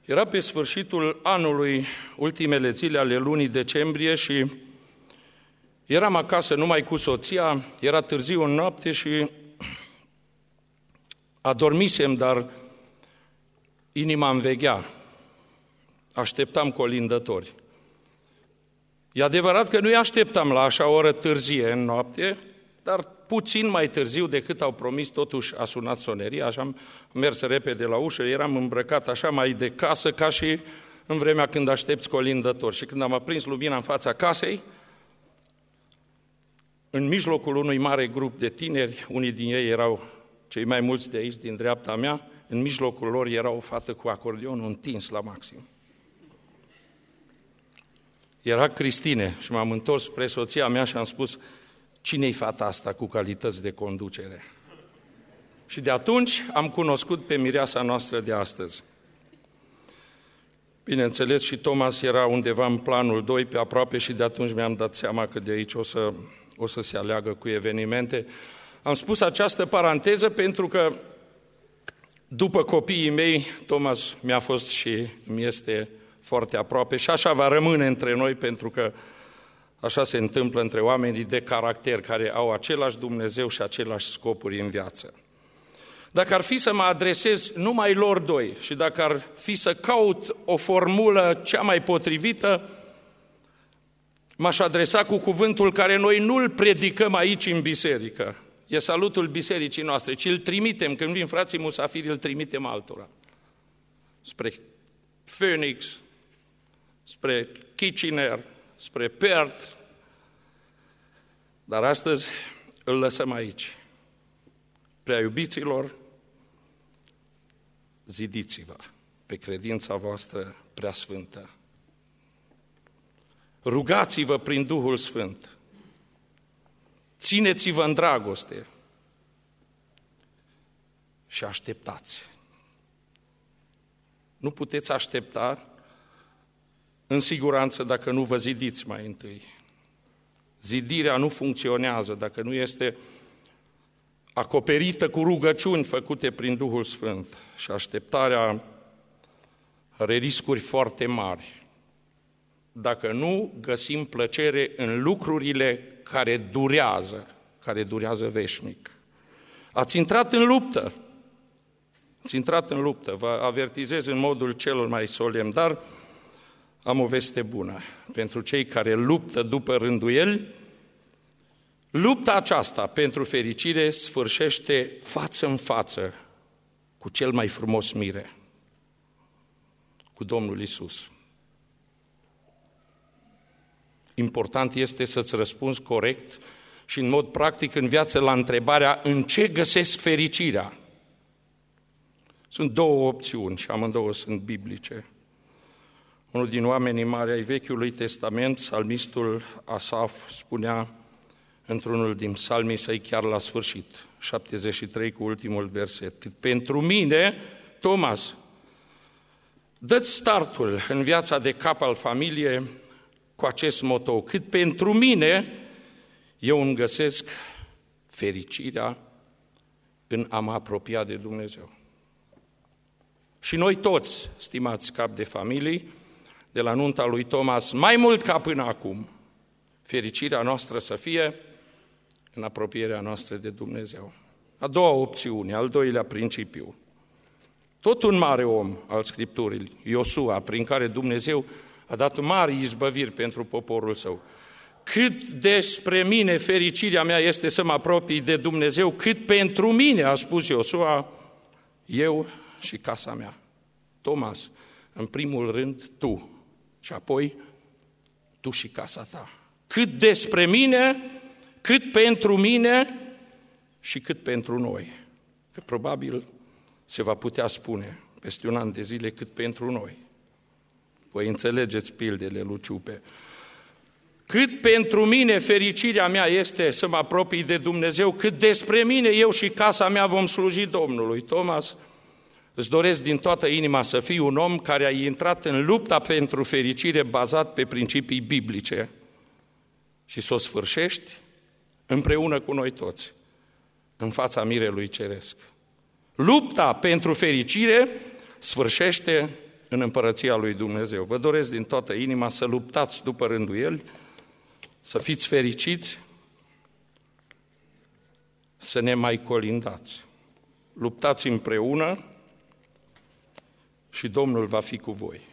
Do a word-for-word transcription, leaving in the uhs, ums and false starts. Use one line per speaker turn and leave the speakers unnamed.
Era pe sfârșitul anului, ultimele zile ale lunii decembrie și eram acasă numai cu soția, era târziu în noapte și adormisem, dar inima îmi veghea. Așteptam colindători. E adevărat că nu-i așteptam la așa oră târzie în noapte, dar puțin mai târziu decât au promis, totuși a sunat soneria, așa am mers repede la ușă, eram îmbrăcat așa mai de casă ca și în vremea când aștepți colindători. Și când am aprins lumina în fața casei, în mijlocul unui mare grup de tineri, unii din ei erau cei mai mulți de aici, din dreapta mea, în mijlocul lor era o fată cu acordeonul întins la maxim. Era Cristine și m-am întors spre soția mea și am spus: cine-i fata asta cu calități de conducere? Și de atunci am cunoscut pe mireasa noastră de astăzi. Bineînțeles, și Thomas era undeva în planul doi, pe aproape, și de atunci mi-am dat seama că de aici o să, o să se aleagă cu evenimente. Am spus această paranteză pentru că după copiii mei, Thomas mi-a fost și mi este foarte aproape și așa va rămâne între noi, pentru că așa se întâmplă între oamenii de caracter care au același Dumnezeu și aceleași scopuri în viață. Dacă ar fi să mă adresez numai lor doi și dacă ar fi să caut o formulă cea mai potrivită, m-aș adresa cu cuvântul care noi nu-l predicăm aici în biserică. E salutul bisericii noastre, ci îl trimitem, când vin frații musafiri, îl trimitem altora. Spre Phoenix, spre Kitchener, spre Perth, dar astăzi îl lăsăm aici. Prea iubiților, zidiți-vă pe credința voastră prea sfântă. Rugați-vă prin Duhul Sfânt. Țineți-vă în dragoste și așteptați. Nu puteți aștepta în siguranță dacă nu vă zidiți mai întâi. Zidirea nu funcționează dacă nu este acoperită cu rugăciuni făcute prin Duhul Sfânt. Și așteptarea are riscuri foarte mari dacă nu găsim plăcere în lucrurile care durează, care durează veșnic. Ați intrat în luptă, ați intrat în luptă, vă avertizez în modul cel mai solemn, dar am o veste bună pentru cei care luptă după rânduieli. Lupta aceasta pentru fericire sfârșește față în față cu cel mai frumos mire, cu Domnul Iisus. Important este să-ți răspunzi corect și în mod practic în viață la întrebarea: în ce găsesc fericirea? Sunt două opțiuni și amândouă sunt biblice. Unul din oamenii mari ai Vechiului Testament, psalmistul Asaf, spunea într-unul din psalmii săi chiar la sfârșit, șaptezeci și trei cu ultimul verset: cât pentru mine, Thomas, dă-ți startul în viața de cap al familiei cu acest motou: cât pentru mine, eu îmi găsesc fericirea în a mă apropia de Dumnezeu. Și noi toți, stimați cap de familii, de la nunta lui Thomas, mai mult ca până acum, fericirea noastră să fie în apropierea noastră de Dumnezeu. A doua opțiune, al doilea principiu. Tot un mare om al Scripturii, Iosua, prin care Dumnezeu a dat mari izbăviri pentru poporul său. Cât despre mine fericirea mea este să mă apropii de Dumnezeu, cât pentru mine, a spus Iosua, eu și casa mea. Thomas, în primul rând tu și apoi tu și casa ta. Cât despre mine, cât pentru mine și cât pentru noi. Că probabil se va putea spune peste un an de zile cât pentru noi. Voi înțelegeți pildele lui Ciupe. Cât pentru mine fericirea mea este să mă apropii de Dumnezeu, cât despre mine eu și casa mea vom sluji Domnului. Thomas, îți doresc din toată inima să fii un om care a intrat în lupta pentru fericire bazat pe principii biblice și să o sfârșești împreună cu noi toți, în fața mirelui ceresc. Lupta pentru fericire sfârșește în împărăția lui Dumnezeu. Vă doresc din toată inima să luptați după rânduieli, să fiți fericiți, să ne mai colindați. Luptați împreună și Domnul va fi cu voi.